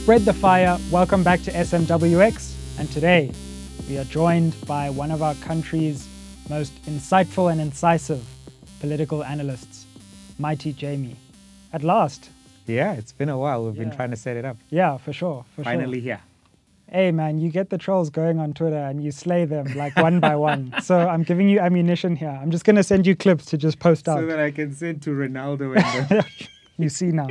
Spread the fire. Welcome back to SMWX. And today we are joined by one of our country's most insightful and incisive political analysts, Mighty Jamie. At last. Yeah, it's been a while. We've been trying to set it up. Yeah, for sure. Finally here. Hey man, you get the trolls going on Twitter and you slay them like one by one. So I'm giving you ammunition here. I'm just going to send you clips to just post out. So that I can send to Ronaldo and You see now.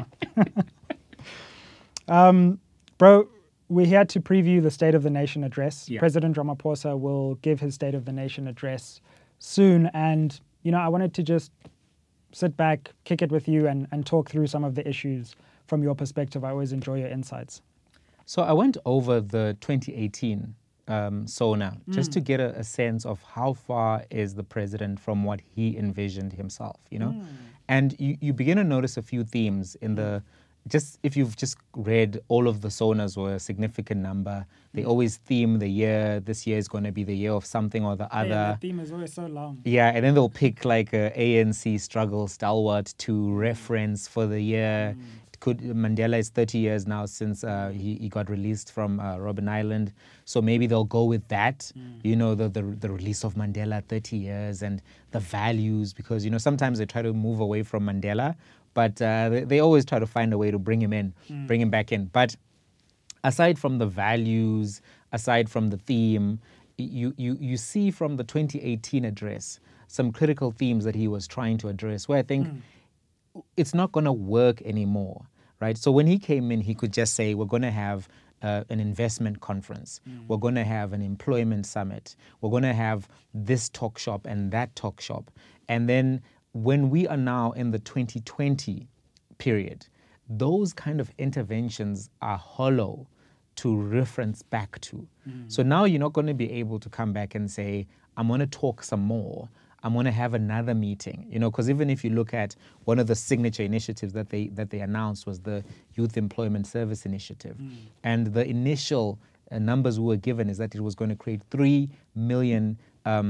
Bro, we're here to preview the State of the Nation address. Yeah. President Ramaphosa will give his State of the Nation address soon. And, I wanted to just sit back, kick it with you and talk through some of the issues from your perspective. I always enjoy your insights. So I went over the 2018 SONA just to get a sense of how far is the president from what he envisioned himself, And you begin to notice a few themes in the, if you've just read all of the SONAs were a significant number. They always theme the year. This year is going to be the year of something or the other. Yeah, the theme is always so long. Yeah, and then they'll pick like a ANC struggle stalwart to reference for the year. Mandela is 30 years now since he got released from Robben Island. So maybe they'll go with that, the release of Mandela, 30 years, and the values, because, sometimes they try to move away from Mandela, but they always try to find a way to bring him back in. But aside from the values, aside from the theme, you see from the 2018 address some critical themes that he was trying to address, where I think it's not going to work anymore, right? So when he came in, he could just say, we're going to have an investment conference. We're going to have an employment summit. We're going to have this talk shop and that talk shop. And then when we are now in the 2020 period, those kind of interventions are hollow to reference back to. So now you're not going to be able to come back and say, I'm going to talk some more. I'm going to have another meeting, because even if you look at one of the signature initiatives that they announced was the Youth Employment Service Initiative. And the initial numbers we were given is that it was going to create 3 million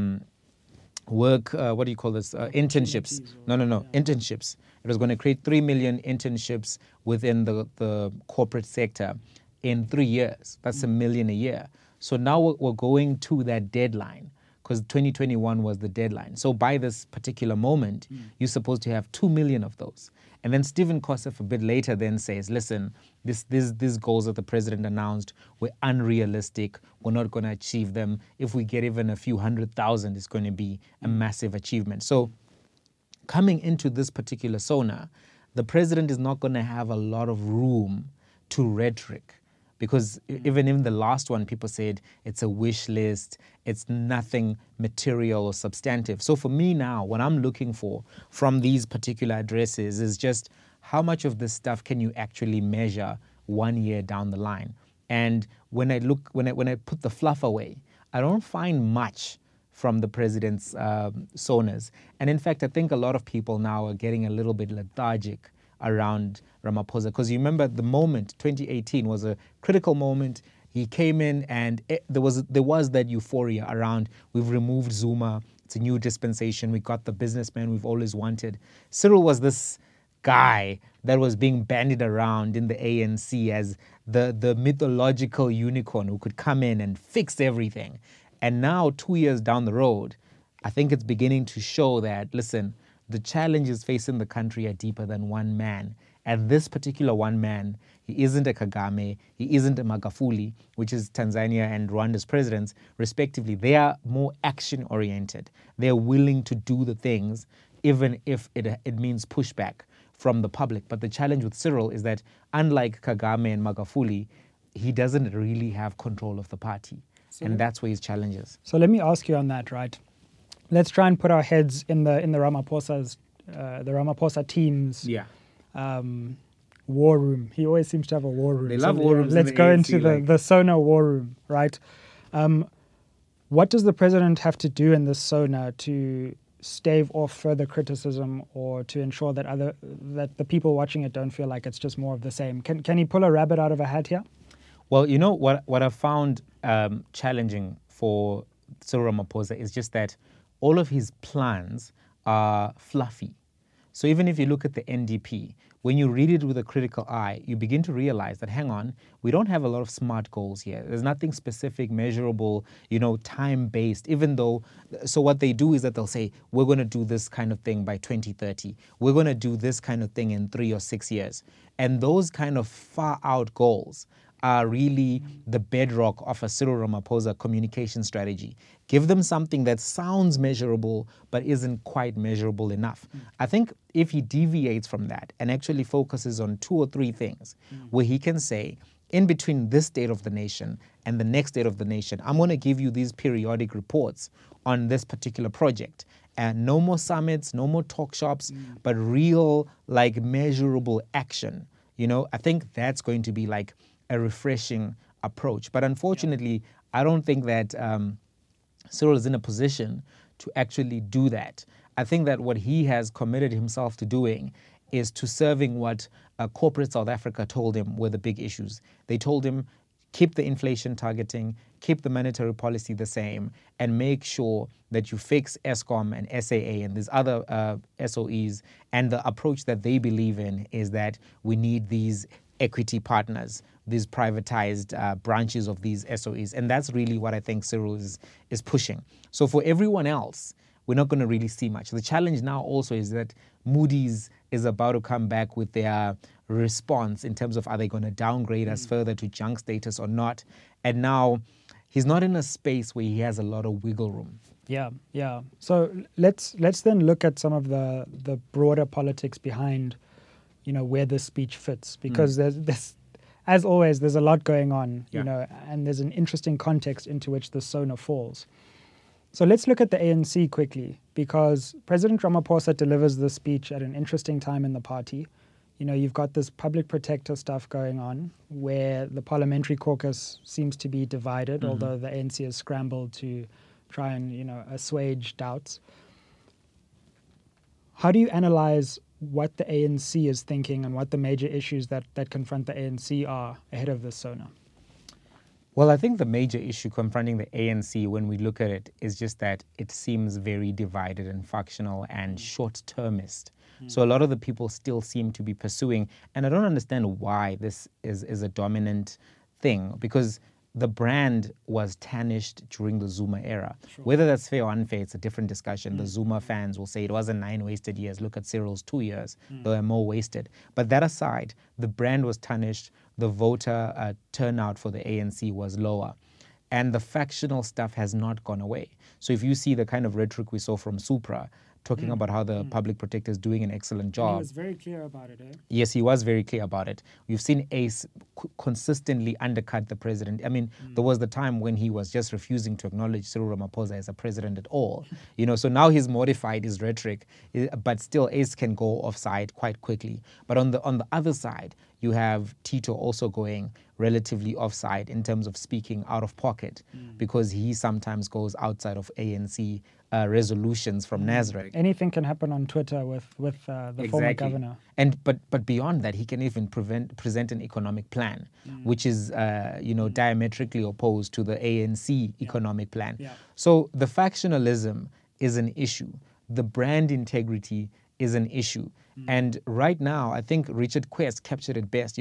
internships. Internships. It was going to create 3 million internships within the corporate sector in 3 years. That's 1 million a year. So now we're going to that deadline, because 2021 was the deadline. So by this particular moment, you're supposed to have 2 million of those. And then Stephen Kosef a bit later then says, listen, these goals that the president announced were unrealistic. We're not going to achieve them. If we get even a few 100,000, it's going to be a massive achievement. So coming into this particular SONA, the president is not going to have a lot of room to rhetoric. Because even in the last one, people said it's a wish list, it's nothing material or substantive. So for me now, what I'm looking for from these particular addresses is just how much of this stuff can you actually measure 1 year down the line. And when I put the fluff away, I don't find much from the president's SONAs. And in fact, I think a lot of people now are getting a little bit lethargic around Ramaphosa, because you remember the moment 2018 was a critical moment. He came in and there was that euphoria around, we've removed Zuma, it's a new dispensation, we got the businessman we've always wanted. Cyril was this guy that was being bandied around in the ANC as the mythological unicorn who could come in and fix everything. And now 2 years down the road, I think it's beginning to show that, listen, the challenges facing the country are deeper than one man. And this particular one man, he isn't a Kagame, he isn't a Magufuli, which is Tanzania and Rwanda's presidents, respectively. They are more action-oriented. They're willing to do the things, even if it means pushback from the public. But the challenge with Cyril is that, unlike Kagame and Magufuli, he doesn't really have control of the party. And that's where his challenge is. So let me ask you on that, right? Let's try and put our heads in the Ramaphosa team's war room. He always seems to have a war room. They love war rooms. Let's go into the SONA war room, right? What does the president have to do in this SONA to stave off further criticism, or to ensure that the people watching it don't feel like it's just more of the same? Can he pull a rabbit out of a hat here? Well, what I found challenging for Cyril Ramaphosa is just that all of his plans are fluffy. So even if you look at the NDP, when you read it with a critical eye, you begin to realize that, hang on, we don't have a lot of smart goals here. There's nothing specific, measurable, time-based, even though, so what they do is that they'll say, we're going to do this kind of thing by 2030. We're going to do this kind of thing in 3 or 6 years. And those kind of far out goals are really the bedrock of a Cyril Ramaphosa communication strategy. Give them something that sounds measurable but isn't quite measurable enough. I think if he deviates from that and actually focuses on 2 or 3 things where he can say, in between this state of the nation and the next state of the nation, I'm going to give you these periodic reports on this particular project. And no more summits, no more talk shops, but real, measurable action. I think that's going to be a refreshing approach. But unfortunately, I don't think that Cyril is in a position to actually do that. I think that what he has committed himself to doing is to serving what corporate South Africa told him were the big issues. They told him, keep the inflation targeting, keep the monetary policy the same, and make sure that you fix Eskom and SAA and these other SOEs. And the approach that they believe in is that we need these equity partners, these privatized branches of these SOEs. And that's really what I think Cyril is pushing. So for everyone else, we're not going to really see much. The challenge now also is that Moody's is about to come back with their response in terms of are they going to downgrade us further to junk status or not. And now he's not in a space where he has a lot of wiggle room. Yeah. So let's then look at some of the broader politics behind where this speech fits, because there's as always, there's a lot going on, and there's an interesting context into which the SONA falls. So let's look at the ANC quickly, because President Ramaphosa delivers this speech at an interesting time in the party. You've got this public protector stuff going on where the parliamentary caucus seems to be divided, although the ANC has scrambled to try and, assuage doubts. How do you analyze what the ANC is thinking and what the major issues that confront the ANC are ahead of this SONA? Well, I think the major issue confronting the ANC when we look at it is just that it seems very divided and factional and short-termist. So a lot of the people still seem to be pursuing, and I don't understand why this is a dominant thing, because the brand was tarnished during the Zuma era. Sure. Whether that's fair or unfair, it's a different discussion. The Zuma fans will say it wasn't 9 wasted years. Look at Cyril's 2 years. They were more wasted. But that aside, the brand was tarnished. The voter turnout for the ANC was lower. And the factional stuff has not gone away. So if you see the kind of rhetoric we saw from Supra, talking about how the public protector is doing an excellent job. He was very clear about it, eh? Yes, he was very clear about it. We've seen Ace consistently undercut the president. I mean, there was the time when he was just refusing to acknowledge Cyril Ramaphosa as a president at all. So now he's modified his rhetoric, but still Ace can go offside quite quickly. But on the other side, you have Tito also going relatively offside in terms of speaking out of pocket, because he sometimes goes outside of ANC resolutions from Nazareth. Anything can happen on Twitter with the former governor. And but beyond that, he can even present an economic plan, which is diametrically opposed to the ANC economic plan. Yeah. So the factionalism is an issue. The brand integrity is an issue. And right now, I think Richard Quest captured it best.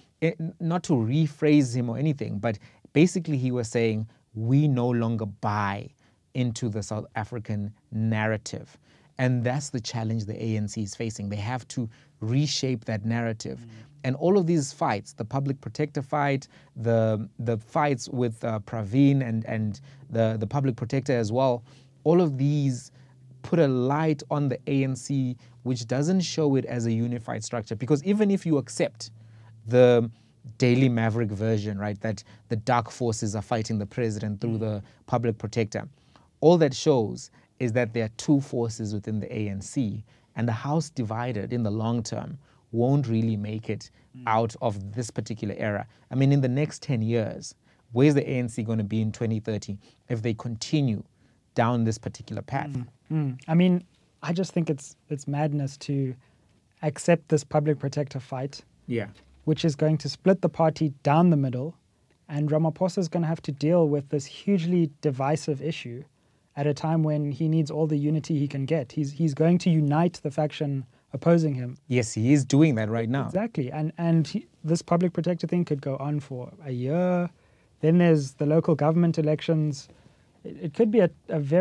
Not to rephrase him or anything, but basically he was saying, we no longer buy into the South African narrative. And that's the challenge the ANC is facing. They have to reshape that narrative. And all of these fights, the public protector fight, the fights with Praveen and the public protector as well, all of these put a light on the ANC, which doesn't show it as a unified structure. Because even if you accept the Daily Maverick version, right, that the dark forces are fighting the president through the public protector, all that shows is that there are two forces within the ANC, and the House divided in the long term won't really make it out of this particular era. I mean, in the next 10 years, where's the ANC going to be in 2030 if they continue down this particular path? I mean, I just think it's madness to accept this public protector fight, which is going to split the party down the middle, and Ramaphosa is going to have to deal with this hugely divisive issue at a time when he needs all the unity he can get. He's going to unite the faction opposing him. Yes, he is doing that right now. Exactly. This public protector thing could go on for a year. Then there's the local government elections. It could be a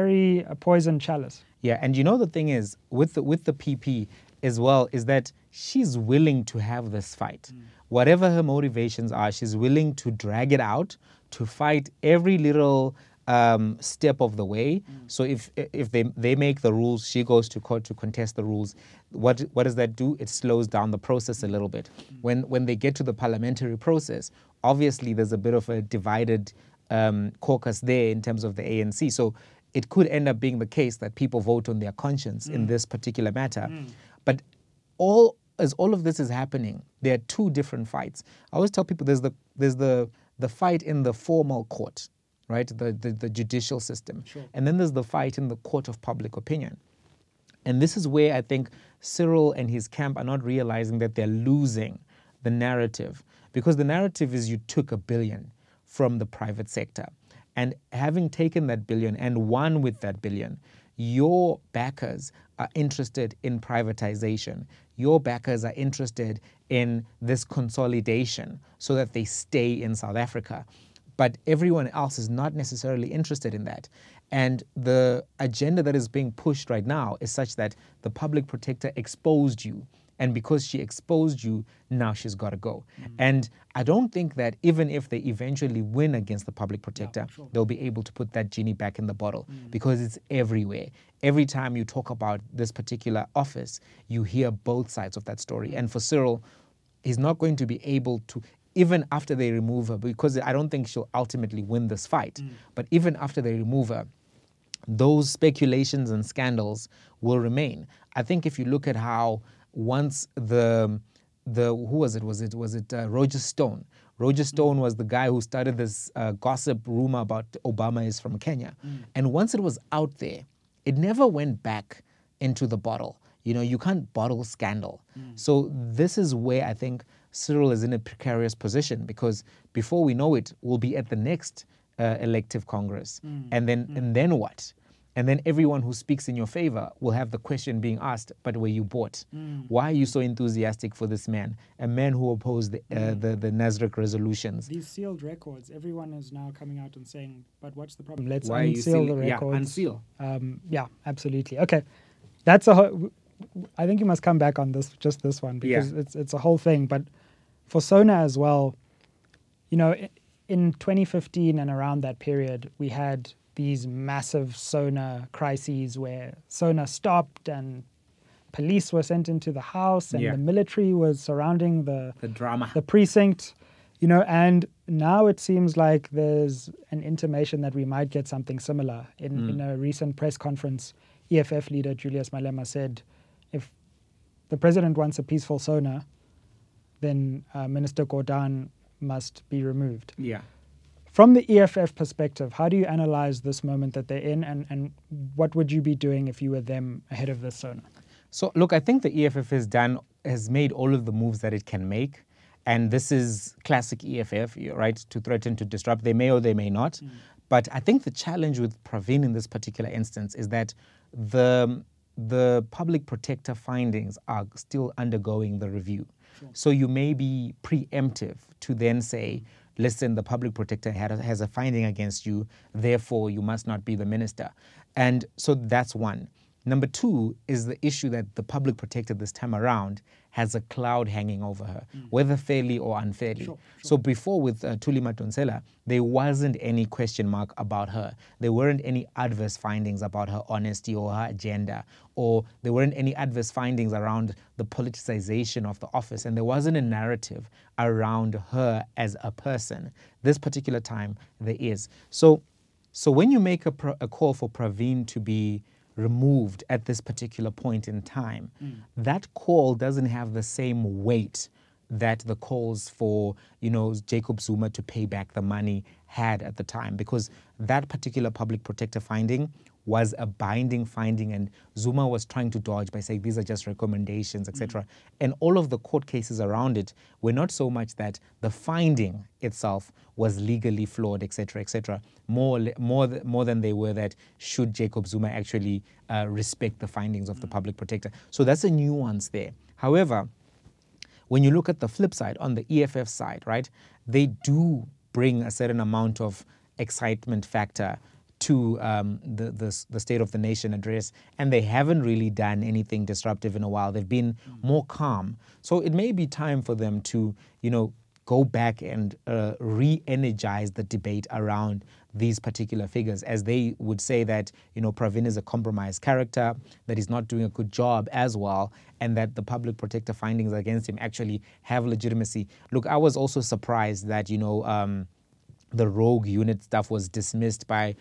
poison chalice. Yeah, and the thing is, with the PP as well, is that she's willing to have this fight. Whatever her motivations are, she's willing to drag it out, to fight every little step of the way. So if they make the rules, she goes to court to contest the rules. What does that do? It slows down the process a little bit. When they get to the parliamentary process, obviously there's a bit of a divided caucus there in terms of the ANC. So it could end up being the case that people vote on their conscience in this particular matter. But as all of this is happening, there are two different fights. I always tell people there's the fight in the formal court, right? The judicial system. Sure. And then there's the fight in the court of public opinion. And this is where I think Cyril and his camp are not realizing that they're losing the narrative. Because the narrative is you took $1 billion from the private sector. And having taken that $1 billion and won with that $1 billion, your backers are interested in privatization. Your backers are interested in this consolidation so that they stay in South Africa. But everyone else is not necessarily interested in that. And the agenda that is being pushed right now is such that the public protector exposed you. And because she exposed you, now she's got to go. And I don't think that even if they eventually win against the public protector, they'll be able to put that genie back in the bottle because it's everywhere. Every time you talk about this particular office, you hear both sides of that story. And for Cyril, he's not going to be able to, even after they remove her, because I don't think she'll ultimately win this fight, but even after they remove her, those speculations and scandals will remain. I think if you look at how once who was it? Was it Roger Stone? Roger Stone was the guy who started this gossip rumor about Obama is from Kenya. And once it was out there, it never went back into the bottle. You can't bottle scandal. So this is where I think Cyril is in a precarious position, because before we know it, we'll be at the next elective Congress. And then what? And then everyone who speaks in your favor will have the question being asked, but were you bought? Why are you so enthusiastic for this man? A man who opposed the Nasrec resolutions. These sealed records, everyone is now coming out and saying, but what's the problem? Let's Why unseal the records. Unseal. Yeah, absolutely. Okay. That's I think you must come back on just this one, because it's a whole thing. But for SONA as well, in 2015 and around that period, we had these massive SONA crises where SONA stopped and police were sent into the house and the military was surrounding the drama, the precinct, and now it seems like there's an intimation that we might get something similar. In a recent press conference, EFF leader Julius Malema said, if the president wants a peaceful SONA, then Minister Gordhan must be removed. Yeah. From the EFF perspective, how do you analyze this moment that they're in, and what would you be doing if you were them ahead of this SONA? So, look, I think the EFF has made all of the moves that it can make. And this is classic EFF, right, to threaten to disrupt. They may or they may not. But I think the challenge with Pravin in this particular instance is that the public protector findings are still undergoing the review. Sure. So you may be preemptive to then say, listen, the public protector has a finding against you, therefore you must not be the minister. And so that's one. Number two is the issue that the public protector this time around has a cloud hanging over her, whether fairly or unfairly. Sure. So before with Thuli Madonsela, there wasn't any question mark about her. There weren't any adverse findings about her honesty or her agenda, or there weren't any adverse findings around the politicization of the office, and there wasn't a narrative around her as a person. This particular time, there is. So when you make a call for Pravin to be removed at this particular point in time, that call doesn't have the same weight that the calls for, Jacob Zuma to pay back the money had at the time, because that particular public protector finding was a binding finding, and Zuma was trying to dodge by saying these are just recommendations, etc. And all of the court cases around it were not so much that the finding itself was legally flawed, etc., etc. More than they were that should Jacob Zuma actually respect the findings of the public protector. So that's a nuance there. However, when you look at the flip side, on the EFF side, right, they do bring a certain amount of excitement factor to the State of the Nation address, and they haven't really done anything disruptive in a while. They've been more calm. So it may be time for them to, go back and re-energize the debate around these particular figures, as they would say that, Pravin is a compromised character, that he's not doing a good job as well, and that the public protector findings against him actually have legitimacy. Look, I was also surprised that, the rogue unit stuff was dismissed by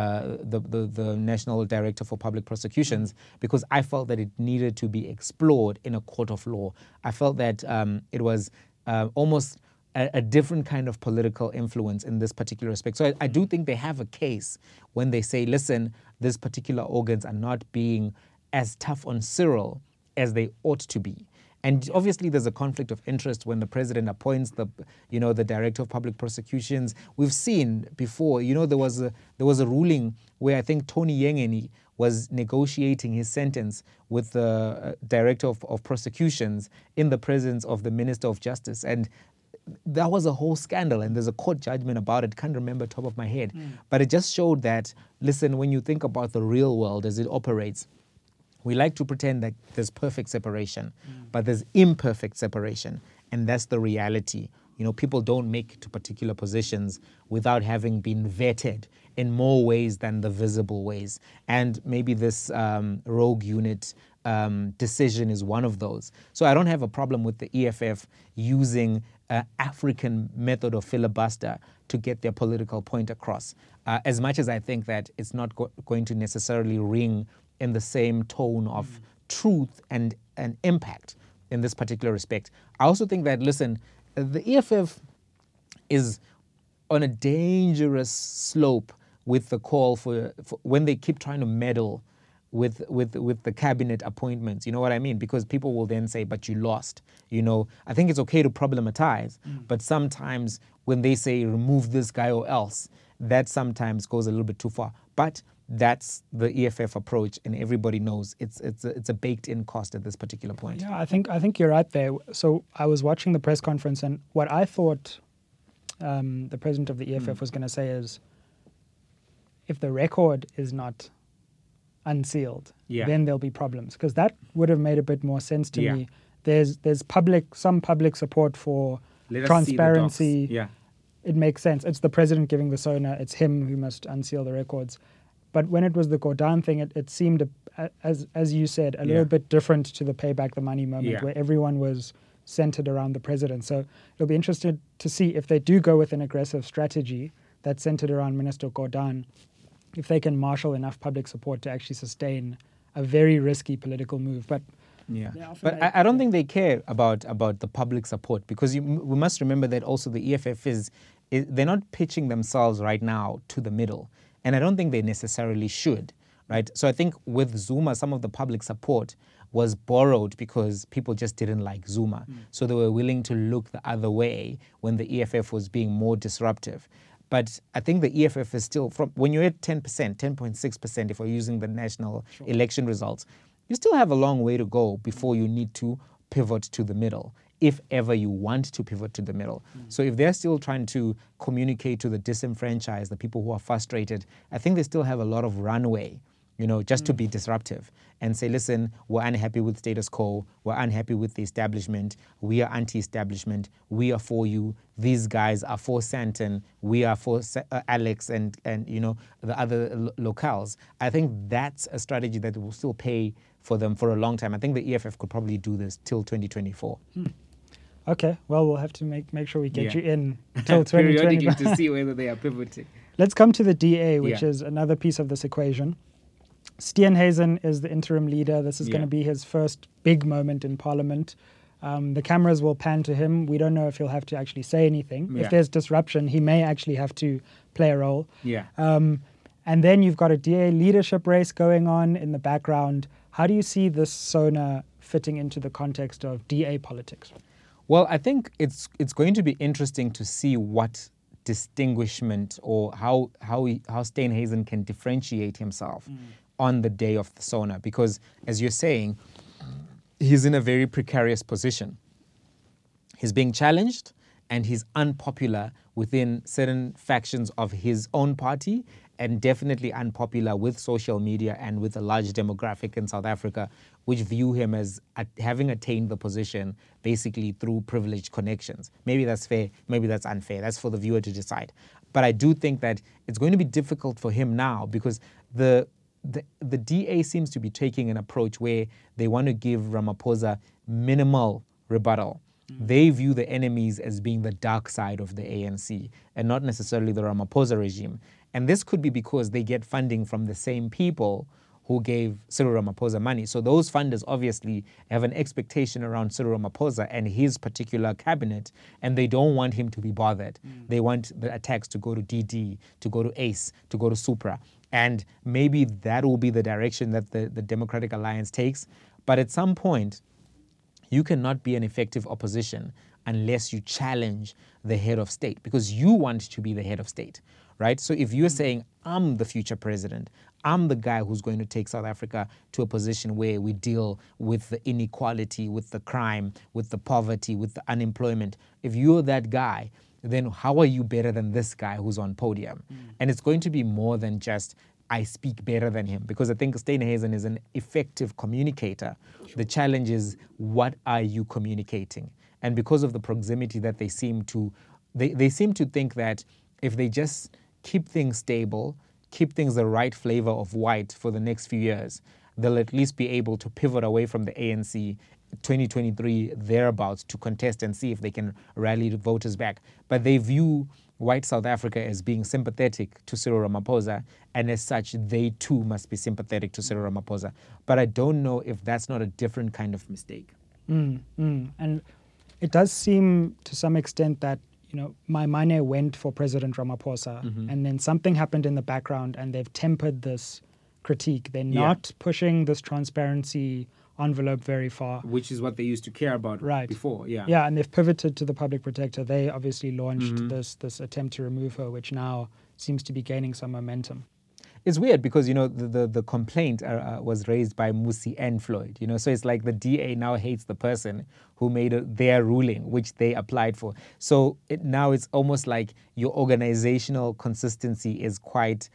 the National Director for Public Prosecutions, because I felt that it needed to be explored in a court of law. I felt that it was almost a different kind of political influence in this particular respect. So I do think they have a case when they say, listen, these particular organs are not being as tough on Cyril as they ought to be. And obviously there's a conflict of interest when the president appoints the director of public prosecutions. We've seen before, there was a ruling where I think Tony Yengeni was negotiating his sentence with the director of prosecutions in the presence of the Minister of Justice. And that was a whole scandal, and there's a court judgment about it. Can't remember top of my head. But it just showed that, listen, when you think about the real world as it operates, we like to pretend that there's perfect separation, but there's imperfect separation, and that's the reality. People don't make it to particular positions without having been vetted in more ways than the visible ways. And maybe this rogue unit decision is one of those. So I don't have a problem with the EFF using African method of filibuster to get their political point across, as much as I think that it's not going to necessarily ring in the same tone of truth and impact in this particular respect. I also think that, listen, the EFF is on a dangerous slope with the call for when they keep trying to meddle with the cabinet appointments. You know what I mean? Because people will then say, but you lost. I think it's okay to problematize, but sometimes when they say remove this guy or else, that sometimes goes a little bit too far. But that's the EFF approach, and everybody knows it's a baked-in cost at this particular point. Yeah, I think you're right there. So I was watching the press conference, and what I thought the president of the EFF was going to say is, if the record is not unsealed, then there'll be problems, because that would have made a bit more sense to me. There's some public support for transparency. It makes sense. It's the president giving the SONA. It's him who must unseal the records. But when it was the Gordhan thing, it seemed, as you said, a little bit different to the pay back the money moment, where everyone was centered around the president. So it'll be interesting to see if they do go with an aggressive strategy that's centered around Minister Gordhan, if they can marshal enough public support to actually sustain a very risky political move. But I don't think they care about the public support, because we must remember that also the EFF they're not pitching themselves right now to the middle. And I don't think they necessarily should, right? So I think with Zuma, some of the public support was borrowed because people just didn't like Zuma. So they were willing to look the other way when the EFF was being more disruptive. But I think the EFF is still, when you're at 10%, 10.6%, if we're using the national election results, you still have a long way to go before you need to pivot to the middle, if ever you want to pivot to the middle. So if they're still trying to communicate to the disenfranchised, the people who are frustrated, I think they still have a lot of runway, just to be disruptive and say, listen, we're unhappy with status quo, we're unhappy with the establishment, we are anti-establishment, we are for you, these guys are for Santon, we are for Alex and the other locales. I think that's a strategy that will still pay for them for a long time. I think the EFF could probably do this till 2024. Okay, well, we'll have to make sure we get you in till 2024 to see whether they are pivoting. Let's come to the DA, which is another piece of this equation. Steenhuisen is the interim leader. This is going to be his first big moment in Parliament. The cameras will pan to him. We don't know if he'll have to actually say anything. If there's disruption, he may actually have to play a role. And then you've got a DA leadership race going on in the background. How do you see this SONA fitting into the context of DA politics? Well, I think it's going to be interesting to see what distinguishment or how Steenhuisen can differentiate himself on the day of the SONA, because as you're saying, he's in a very precarious position. He's being challenged and he's unpopular within certain factions of his own party, and definitely unpopular with social media and with a large demographic in South Africa, which view him as having attained the position basically through privileged connections. Maybe that's fair, maybe that's unfair. That's for the viewer to decide. But I do think that it's going to be difficult for him now, because the DA seems to be taking an approach where they want to give Ramaphosa minimal rebuttal. They view the enemies as being the dark side of the ANC and not necessarily the Ramaphosa regime. And this could be because they get funding from the same people who gave Cyril Ramaphosa money. So those funders obviously have an expectation around Cyril Ramaphosa and his particular cabinet, and they don't want him to be bothered. They want the attacks to go to DD, to go to ACE, to go to Supra. And maybe that will be the direction that the Democratic Alliance takes. But at some point, you cannot be an effective opposition unless you challenge the head of state, because you want to be the head of state, right? So if you're saying, I'm the future president, I'm the guy who's going to take South Africa to a position where we deal with the inequality, with the crime, with the poverty, with the unemployment. If you're that guy, then how are you better than this guy who's on podium? And it's going to be more than just, I speak better than him, because I think Steenhuisen is an effective communicator. Sure. The challenge is, what are you communicating? And because of the proximity that they seem to think that if they just keep things stable, keep things the right flavor of white for the next few years, they'll at least be able to pivot away from the ANC 2023 thereabouts to contest and see if they can rally the voters back. But they view white South Africa as being sympathetic to Cyril Ramaphosa, and as such, they too must be sympathetic to Cyril Ramaphosa. But I don't know if that's not a different kind of mistake. And it does seem to some extent that, you know, Maimane went for President Ramaphosa, and then something happened in the background and they've tempered this critique. They're not pushing this transparency envelope very far. Which is what they used to care about before, Yeah, and they've pivoted to the public protector. They obviously launched this attempt to remove her, which now seems to be gaining some momentum. It's weird because, you know, the complaint was raised by Musi and Floyd, you know, so it's like the DA now hates the person who made their ruling, which they applied for. So now it's almost like your organizational consistency is quite,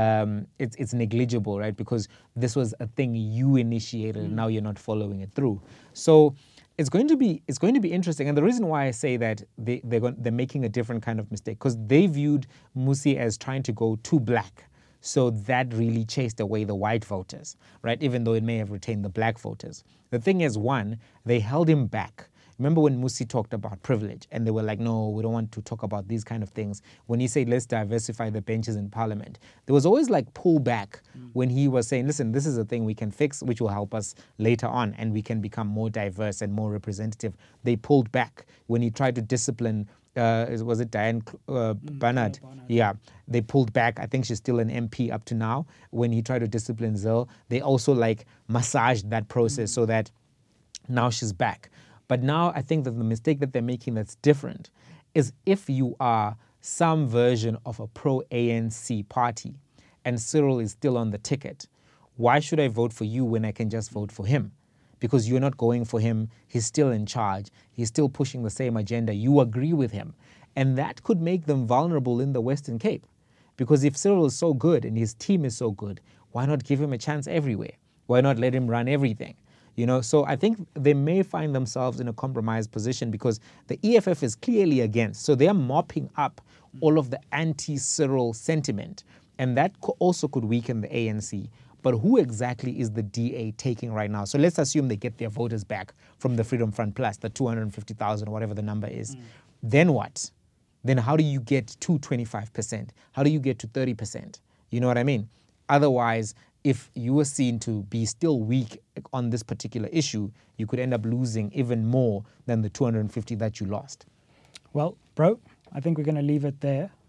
it's negligible, right? Because this was a thing you initiated and now you're not following it through. So it's going to be interesting. And the reason why I say that they're making a different kind of mistake, because they viewed Musi as trying to go too black. So that really chased away the white voters, right? Even though it may have retained the black voters. The thing is, one, they held him back. Remember when Musi talked about privilege and they were like, no, we don't want to talk about these kind of things. When he said, let's diversify the benches in parliament, there was always like pullback when he was saying, listen, this is a thing we can fix, which will help us later on and we can become more diverse and more representative. They pulled back when he tried to discipline was it Diane Barnard? Yeah, they pulled back. I think she's still an MP up to now. When he tried to discipline Zil, they also like massaged that process so that now she's back. But now I think that the mistake that they're making that's different is if you are some version of a pro-ANC party and Cyril is still on the ticket, why should I vote for you when I can just vote for him? Because you're not going for him, he's still in charge, he's still pushing the same agenda, you agree with him. And that could make them vulnerable in the Western Cape. Because if Cyril is so good and his team is so good, why not give him a chance everywhere? Why not let him run everything? You know, so I think they may find themselves in a compromised position because the EFF is clearly against. So they are mopping up all of the anti-Cyril sentiment. And that also could weaken the ANC. But who exactly is the DA taking right now? So let's assume they get their voters back from the Freedom Front Plus, the 250,000, whatever the number is. Then what? Then how do you get to 25%? How do you get to 30%? You know what I mean? Otherwise, if you were seen to be still weak on this particular issue, you could end up losing even more than the 250 that you lost. Well, bro, I think we're going to leave it there.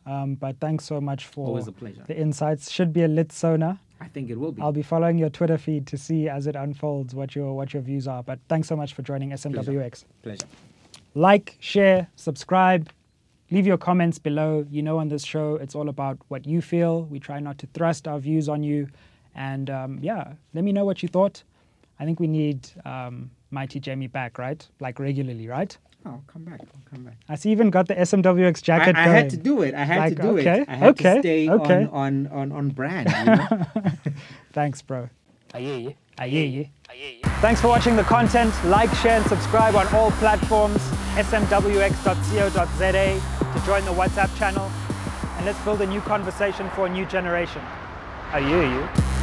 But thanks so much for Always a pleasure. the insights. Should be a lit Sona. I think it will be. I'll be following your Twitter feed to see as it unfolds what your views are. But thanks so much for joining SMWX. Pleasure. Like, share, subscribe, leave your comments below. You know, on this show, it's all about what you feel. We try not to thrust our views on you. And yeah, let me know what you thought. I think we need Mighty Jamie back, right? Like regularly, right? Oh, come back. I'll come back. I see you even got the SMWX jacket I going. had to do it. I had to do okay, it. I had okay, to stay okay. on brand. You know? Thanks, bro. I hear you. I hear you. I hear you. Thanks for watching the content. Like, share, and subscribe on all platforms. smwx.co.za to join the WhatsApp channel. And let's build a new conversation for a new generation. I hear you.